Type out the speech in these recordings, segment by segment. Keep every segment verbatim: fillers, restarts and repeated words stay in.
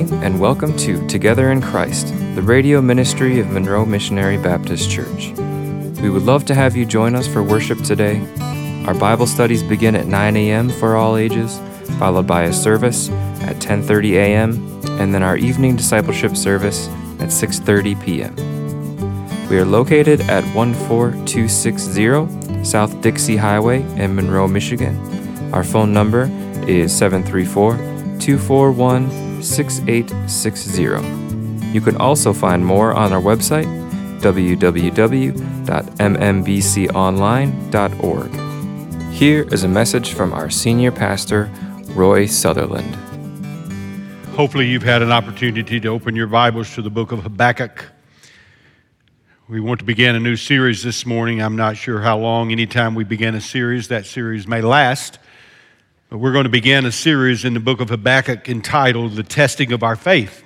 morning and welcome to Together in Christ, the radio ministry of Monroe Missionary Baptist Church. We would love to have you join us for worship today. Our Bible studies begin at nine a.m. for all ages, followed by a service at ten thirty a.m., and then our evening discipleship service at six thirty p.m. We are located at one four two six zero South Dixie Highway in Monroe, Michigan. Our phone number is seven three four, two four one, six eight six zero. You can also find more on our website, w w w dot m m b c online dot org. Here is a message from our senior pastor, Roy Sutherland. Hopefully you've had an opportunity to open your Bibles to the book of Habakkuk. We want to begin a new series this morning. I'm not sure how long. Anytime we begin a series, that series may last. But we're going to begin a series in the book of Habakkuk entitled The Testing of Our Faith.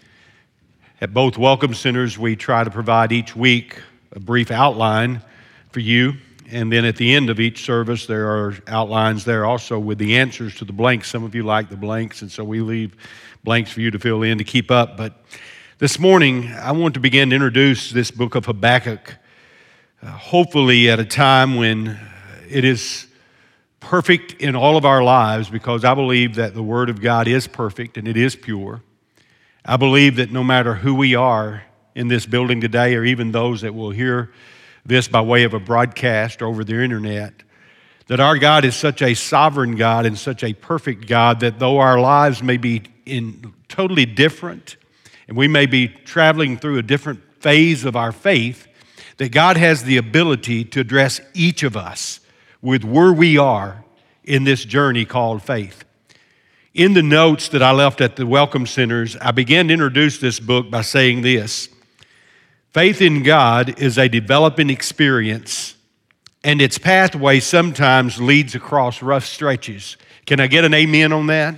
At both Welcome Centers, we try to provide each week a brief outline for you. And then at the end of each service, there are outlines there also with the answers to the blanks. Some of you like the blanks, and so we leave blanks for you to fill in to keep up. But this morning, I want to begin to introduce this book of Habakkuk, uh, hopefully at a time when it is perfect in all of our lives, because I believe that the Word of God is perfect and it is pure. I believe that no matter who we are in this building today, or even those that will hear this by way of a broadcast over the internet, that our God is such a sovereign God and such a perfect God that though our lives may be in totally different, and we may be traveling through a different phase of our faith, that God has the ability to address each of us with where we are in this journey called faith. In the notes that I left at the Welcome Centers, I began to introduce this book by saying this: faith in God is a developing experience, and its pathway sometimes leads across rough stretches. Can I get an amen on that?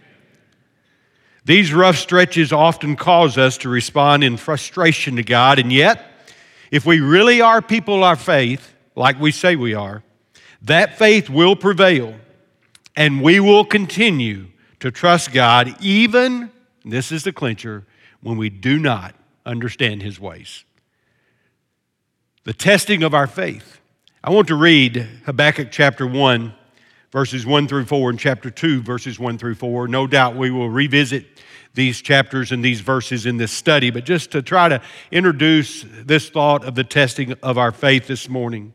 These rough stretches often cause us to respond in frustration to God, and yet, if we really are people of faith, like we say we are, that faith will prevail, and we will continue to trust God even, this is the clincher, when we do not understand His ways. The testing of our faith. I want to read Habakkuk chapter one, verses one through four, and chapter two, verses one through four. No doubt we will revisit these chapters and these verses in this study, but just to try to introduce this thought of the testing of our faith this morning.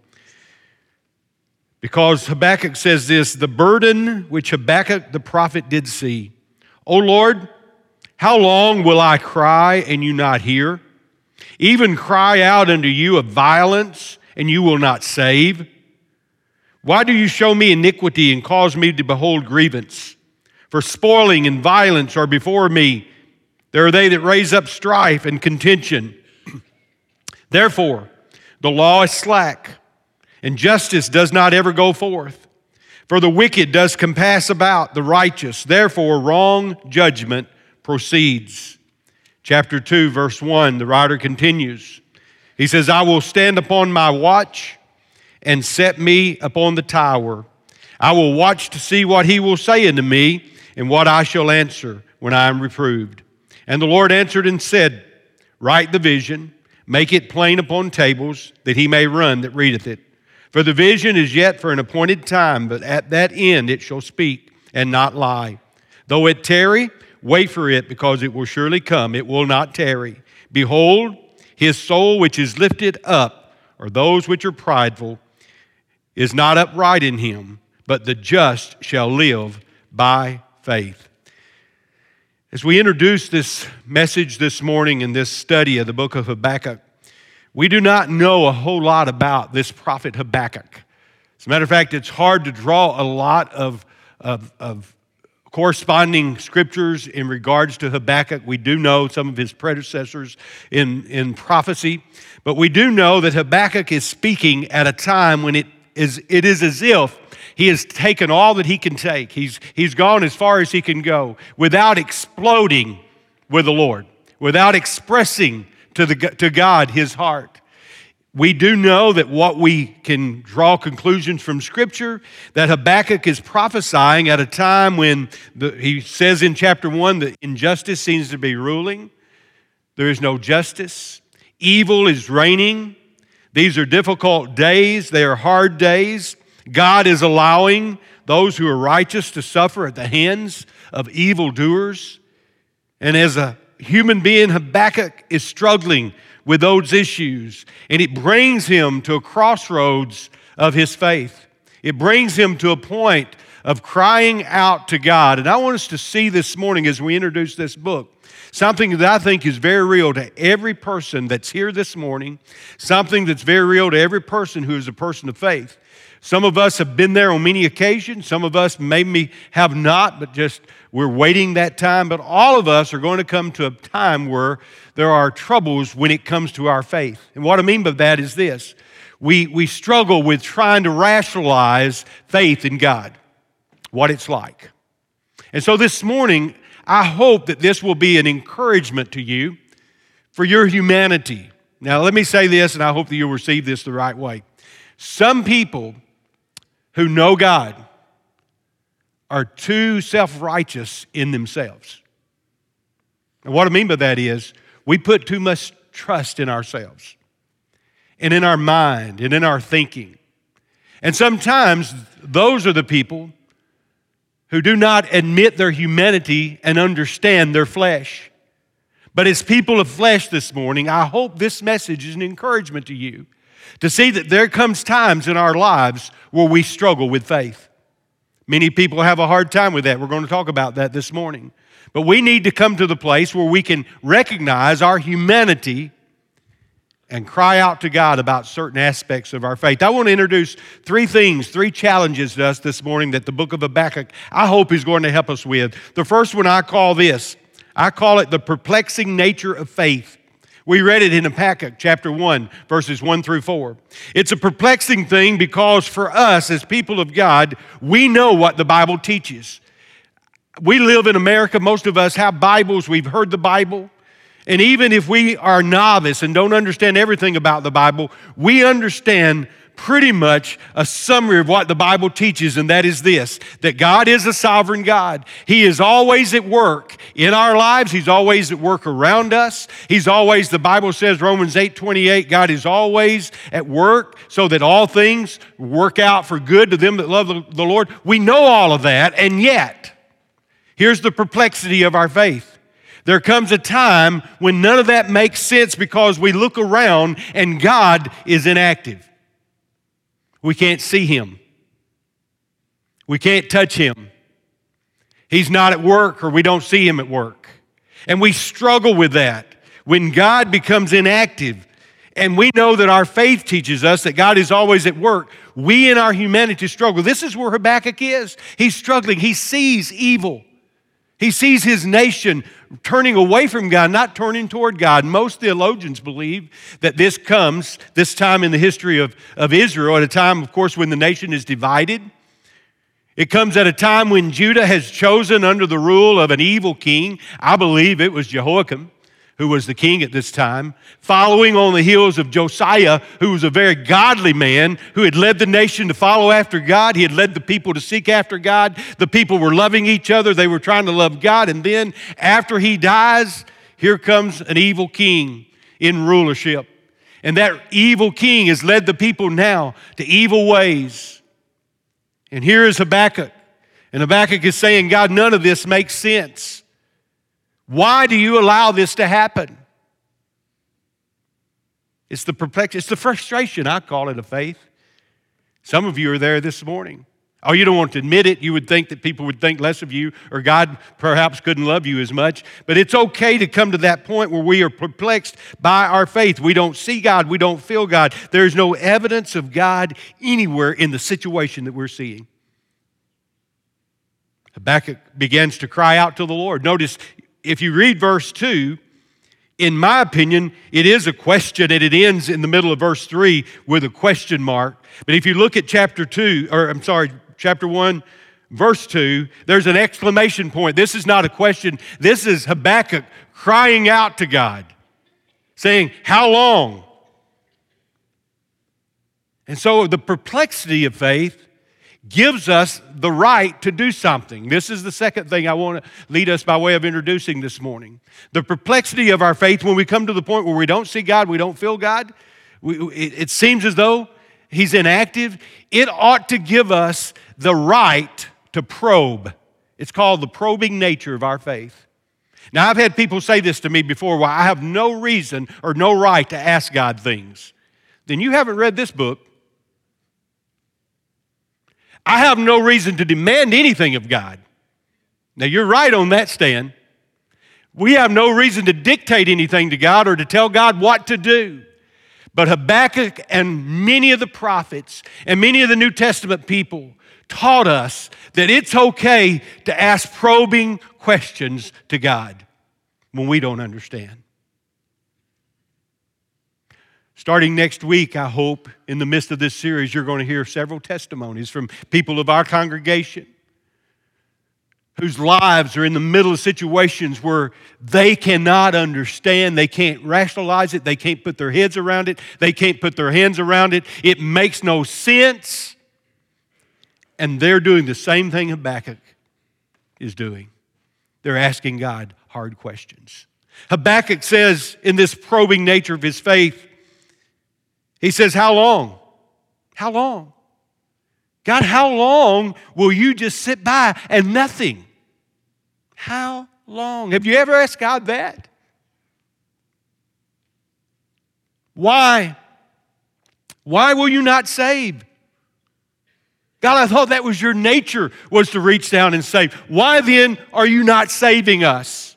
Because Habakkuk says this: the burden which Habakkuk the prophet did see. O Lord, how long will I cry and you not hear? Even cry out unto you of violence and you will not save? Why do you show me iniquity and cause me to behold grievance? For spoiling and violence are before me. There are they that raise up strife and contention. Therefore, the law is slack, and justice does not ever go forth. For the wicked does compass about the righteous. Therefore, wrong judgment proceeds. Chapter two, verse one, the writer continues. He says, I will stand upon my watch and set me upon the tower. I will watch to see what he will say unto me, and what I shall answer when I am reproved. And the Lord answered and said, write the vision, make it plain upon tables, that he may run that readeth it. For the vision is yet for an appointed time, but at that end it shall speak and not lie. Though it tarry, wait for it, because it will surely come. It will not tarry. Behold, his soul which is lifted up, or those which are prideful, is not upright in him, but the just shall live by faith. As we introduce this message this morning in this study of the book of Habakkuk, we do not know a whole lot about this prophet Habakkuk. As a matter of fact, it's hard to draw a lot of, of, of corresponding scriptures in regards to Habakkuk. We do know some of his predecessors in, in prophecy, but we do know that Habakkuk is speaking at a time when it is, it is as if he has taken all that he can take. He's, he's gone as far as he can go without exploding with the Lord, without expressing to, the, to God his heart. We do know that what we can draw conclusions from Scripture, that Habakkuk is prophesying at a time when the, he says in chapter one that injustice seems to be ruling. There is no justice. Evil is reigning. These are difficult days. They are hard days. God is allowing those who are righteous to suffer at the hands of evildoers. And as a human being, Habakkuk is struggling with those issues, and it brings him to a crossroads of his faith. It brings him to a point of crying out to God. And I want us to see this morning as we introduce this book, something that I think is very real to every person that's here this morning, something that's very real to every person who is a person of faith. Some of us have been there on many occasions. Some of us maybe have not, but just we're waiting that time. But all of us are going to come to a time where there are troubles when it comes to our faith. And what I mean by that is this. We, we struggle with trying to rationalize faith in God, what it's like. And so this morning, I hope that this will be an encouragement to you for your humanity. Now, let me say this, and I hope that you'll receive this the right way. Some people who know God are too self-righteous in themselves. And what I mean by that is we put too much trust in ourselves and in our mind and in our thinking. And sometimes those are the people who do not admit their humanity and understand their flesh. But as people of flesh this morning, I hope this message is an encouragement to you to see that there comes times in our lives where we struggle with faith. Many people have a hard time with that. We're going to talk about that this morning. But we need to come to the place where we can recognize our humanity and cry out to God about certain aspects of our faith. I want to introduce three things, three challenges to us this morning that the book of Habakkuk, I hope, is going to help us with. The first one I call this, I call it the perplexing nature of faith. We read it in Habakkuk chapter one, verses one through four. It's a perplexing thing because for us as people of God, we know what the Bible teaches. We live in America. Most of us have Bibles. We've heard the Bible. And even if we are novice and don't understand everything about the Bible, we understand pretty much a summary of what the Bible teaches, and that is this, that God is a sovereign God. He is always at work in our lives. He's always at work around us. He's always, the Bible says, Romans eight twenty-eight, God is always at work so that all things work out for good to them that love the, the Lord. We know all of that, and yet, here's the perplexity of our faith. There comes a time when none of that makes sense because we look around and God is inactive. We can't see Him. We can't touch Him. He's not at work, or we don't see Him at work. And we struggle with that when God becomes inactive. And we know that our faith teaches us that God is always at work. We in our humanity struggle. This is where Habakkuk is. He's struggling. He sees evil. He sees his nation turning away from God, not turning toward God. Most theologians believe that this comes this time in the history of, of Israel, at a time, of course, when the nation is divided. It comes at a time when Judah has chosen under the rule of an evil king. I believe it was Jehoiakim, who was the king at this time, following on the heels of Josiah, who was a very godly man, who had led the nation to follow after God. He had led the people to seek after God. The people were loving each other. They were trying to love God. And then after he dies, here comes an evil king in rulership. And that evil king has led the people now to evil ways. And here is Habakkuk. And Habakkuk is saying, God, none of this makes sense. Why do you allow this to happen? It's the perplexity, it's the frustration, I call it, of faith. Some of you are there this morning. Oh, you don't want to admit it. You would think that people would think less of you, or God perhaps couldn't love you as much. But it's okay to come to that point where we are perplexed by our faith. We don't see God. We don't feel God. There's no evidence of God anywhere in the situation that we're seeing. Habakkuk begins to cry out to the Lord. Notice, if you read verse two, in my opinion, it is a question, and it ends in the middle of verse three with a question mark. But if you look at chapter two, or I'm sorry, chapter one, verse two, there's an exclamation point. This is not a question. This is Habakkuk crying out to God, saying, how long? And so the perplexity of faith gives us the right to do something. This is the second thing I want to lead us by way of introducing this morning. The perplexity of our faith, when we come to the point where we don't see God, we don't feel God, we, it, it seems as though He's inactive, it ought to give us the right to probe. It's called the probing nature of our faith. Now, I've had people say this to me before, well, I have no reason or no right to ask God things. Then you haven't read this book. I have no reason to demand anything of God. Now, you're right on that, Stan. We have no reason to dictate anything to God or to tell God what to do. But Habakkuk and many of the prophets and many of the New Testament people taught us that it's okay to ask probing questions to God when we don't understand. Starting next week, I hope, in the midst of this series, you're going to hear several testimonies from people of our congregation whose lives are in the middle of situations where they cannot understand, they can't rationalize it, they can't put their heads around it, they can't put their hands around it. It makes no sense. And they're doing the same thing Habakkuk is doing. They're asking God hard questions. Habakkuk says in this probing nature of his faith, he says, how long? How long? God, how long will you just sit by and nothing? How long? Have you ever asked God that? Why? Why will you not save? God, I thought that was your nature, was to reach down and save. Why then are you not saving us?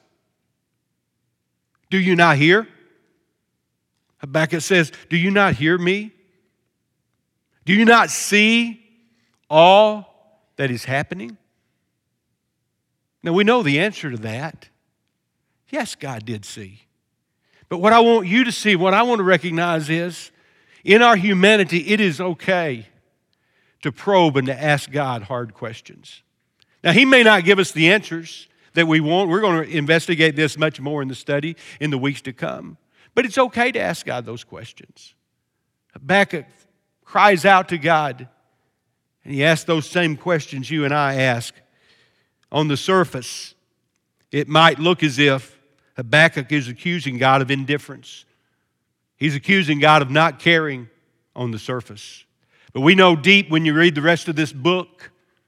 Do you not hear? Habakkuk says, do you not hear me? Do you not see all that is happening? Now, we know the answer to that. Yes, God did see. But what I want you to see, what I want to recognize is, in our humanity, it is okay to probe and to ask God hard questions. Now, He may not give us the answers that we want. We're going to investigate this much more in the study in the weeks to come. But it's okay to ask God those questions. Habakkuk cries out to God, and he asks those same questions you and I ask. On the surface, it might look as if Habakkuk is accusing God of indifference. He's accusing God of not caring on the surface. But we know deep when you read the rest of this book,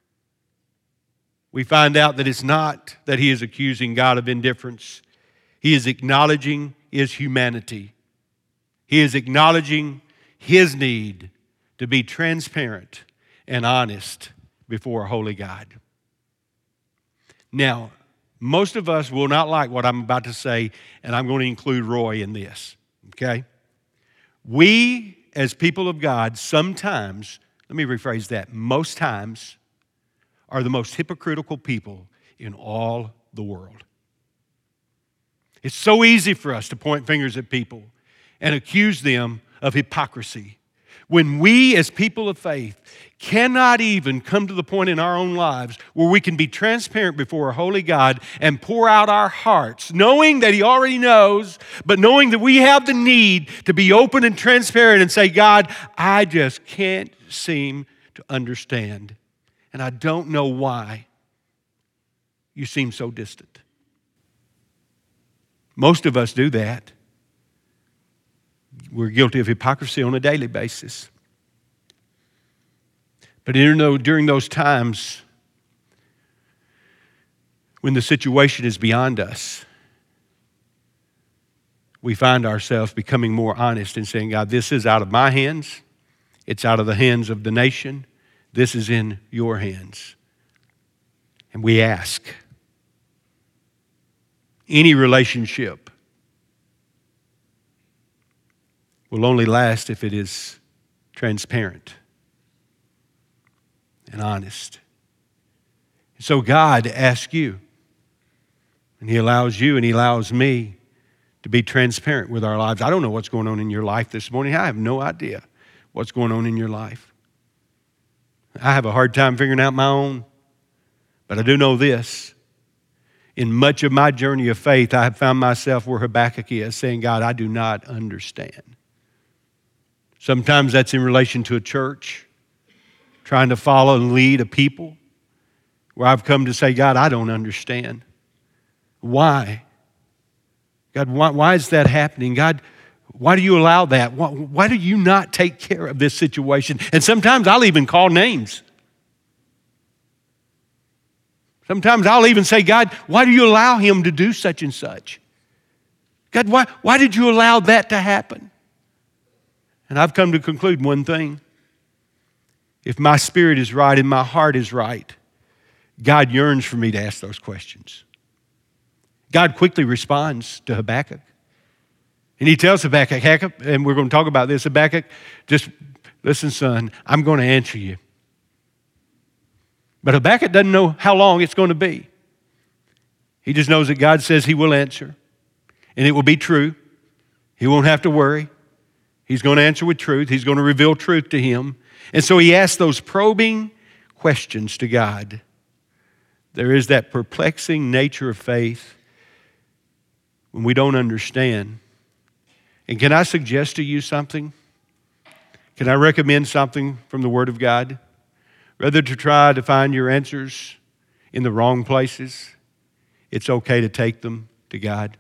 we find out that it's not that he is accusing God of indifference. He is acknowledging his humanity. He is acknowledging his need to be transparent and honest before a holy God. Now, most of us will not like what I'm about to say, and I'm going to include Roy in this, okay? We, as people of God, sometimes, let me rephrase that, most times are the most hypocritical people in all the world. It's so easy for us to point fingers at people and accuse them of hypocrisy when we, as people of faith, cannot even come to the point in our own lives where we can be transparent before a holy God and pour out our hearts, knowing that He already knows, but knowing that we have the need to be open and transparent and say, God, I just can't seem to understand, and I don't know why you seem so distant. Most of us do that. We're guilty of hypocrisy on a daily basis. But during those times when the situation is beyond us, we find ourselves becoming more honest and saying, God, this is out of my hands. It's out of the hands of the nation. This is in your hands. And we ask. Any relationship will only last if it is transparent and honest. So God asks you, and He allows you and He allows me to be transparent with our lives. I don't know what's going on in your life this morning. I have no idea what's going on in your life. I have a hard time figuring out my own, but I do know this. In much of my journey of faith, I have found myself where Habakkuk is, saying, God, I do not understand. Sometimes that's in relation to a church, trying to follow and lead a people, where I've come to say, God, I don't understand. Why? God, why, why is that happening? God, why do you allow that? Why, why do you not take care of this situation? And sometimes I'll even call names. Sometimes I'll even say, God, why do you allow him to do such and such? God, why, why did you allow that to happen? And I've come to conclude one thing. If my spirit is right and my heart is right, God yearns for me to ask those questions. God quickly responds to Habakkuk. And he tells Habakkuk, Habakkuk, and we're going to talk about this, Habakkuk, just listen, son, I'm going to answer you. But Habakkuk doesn't know how long it's going to be. He just knows that God says he will answer, and it will be true. He won't have to worry. He's going to answer with truth. He's going to reveal truth to him. And so he asks those probing questions to God. There is that perplexing nature of faith when we don't understand. And can I suggest to you something? Can I recommend something from the Word of God? Rather to try to find your answers in the wrong places, it's okay to take them to God.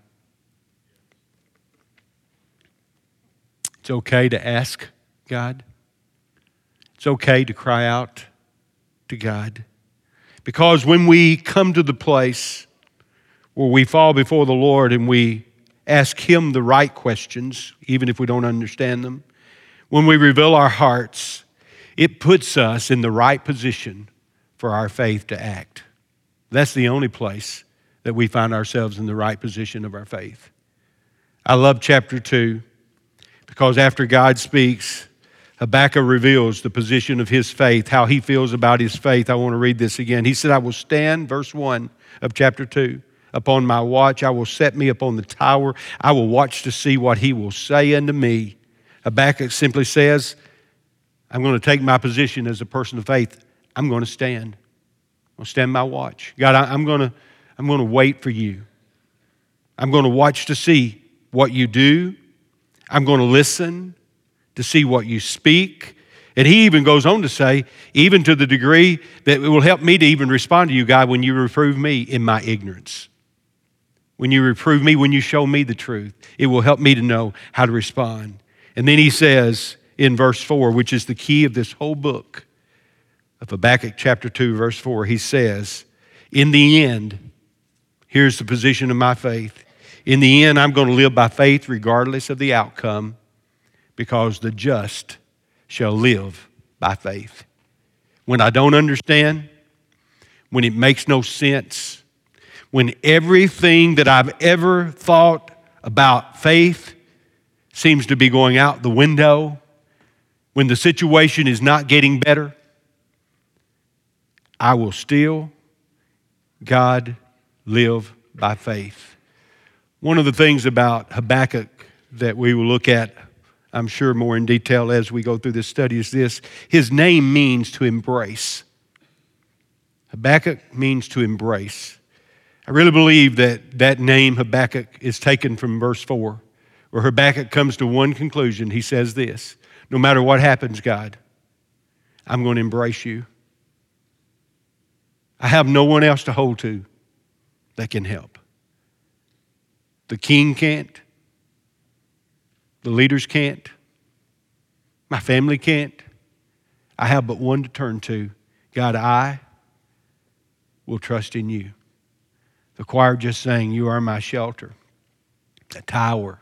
It's okay to ask God. It's okay to cry out to God. Because when we come to the place where we fall before the Lord and we ask him the right questions, even if we don't understand them, when we reveal our hearts, it puts us in the right position for our faith to act. That's the only place that we find ourselves in the right position of our faith. I love chapter two because after God speaks, Habakkuk reveals the position of his faith, how he feels about his faith. I want to read this again. He said, I will stand, verse one of chapter two, upon my watch. I will set me upon the tower. I will watch to see what he will say unto me. Habakkuk simply says, I'm going to take my position as a person of faith. I'm going to stand. I'm going to stand my watch. God, I, I'm going to, I'm going to wait for you. I'm going to watch to see what you do. I'm going to listen to see what you speak. And he even goes on to say, even to the degree that it will help me to even respond to you, God, when you reprove me in my ignorance. When you reprove me, when you show me the truth, it will help me to know how to respond. And then he says in verse four, which is the key of this whole book of Habakkuk chapter two, verse four, he says, in the end, here's the position of my faith. In the end, I'm going to live by faith regardless of the outcome, because the just shall live by faith. When I don't understand, when it makes no sense, when everything that I've ever thought about faith seems to be going out the window, when the situation is not getting better, I will still, God, live by faith. One of the things about Habakkuk that we will look at, I'm sure more in detail as we go through this study, is this. His name means to embrace. Habakkuk means to embrace. I really believe that that name Habakkuk is taken from verse four, where Habakkuk comes to one conclusion. He says this, no matter what happens, God, I'm going to embrace you. I have no one else to hold to that can help. The king can't. The leaders can't. My family can't. I have but one to turn to. God, I will trust in you. The choir just sang, you are my shelter, a tower.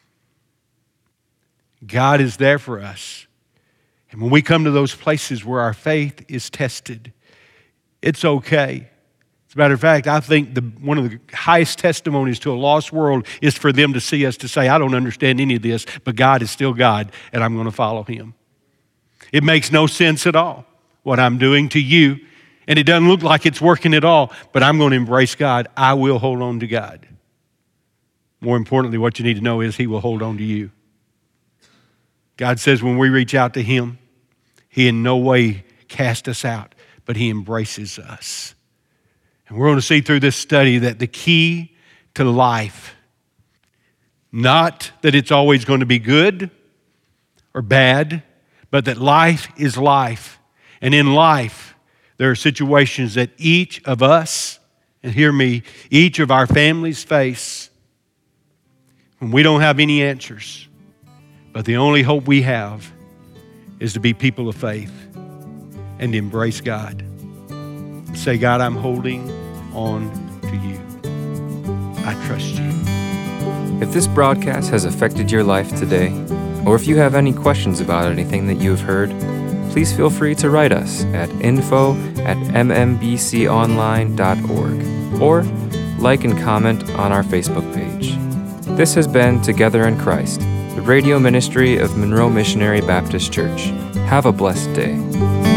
God is there for us. And when we come to those places where our faith is tested, it's okay. As a matter of fact, I think the, one of the highest testimonies to a lost world is for them to see us to say, I don't understand any of this, but God is still God, and I'm going to follow him. It makes no sense at all, what I'm doing to you, and it doesn't look like it's working at all, but I'm going to embrace God. I will hold on to God. More importantly, what you need to know is he will hold on to you. God says when we reach out to him, he in no way casts us out, but he embraces us. And we're going to see through this study that the key to life, not that it's always going to be good or bad, but that life is life. And in life, there are situations that each of us, and hear me, each of our families face when we don't have any answers. But the only hope we have is to be people of faith and embrace God. Say, God, I'm holding on to you. I trust you. If this broadcast has affected your life today, or if you have any questions about anything that you have heard, please feel free to write us at info at m m b c online dot org or like and comment on our Facebook page. This has been Together in Christ, the radio ministry of Monroe Missionary Baptist Church. Have a blessed day.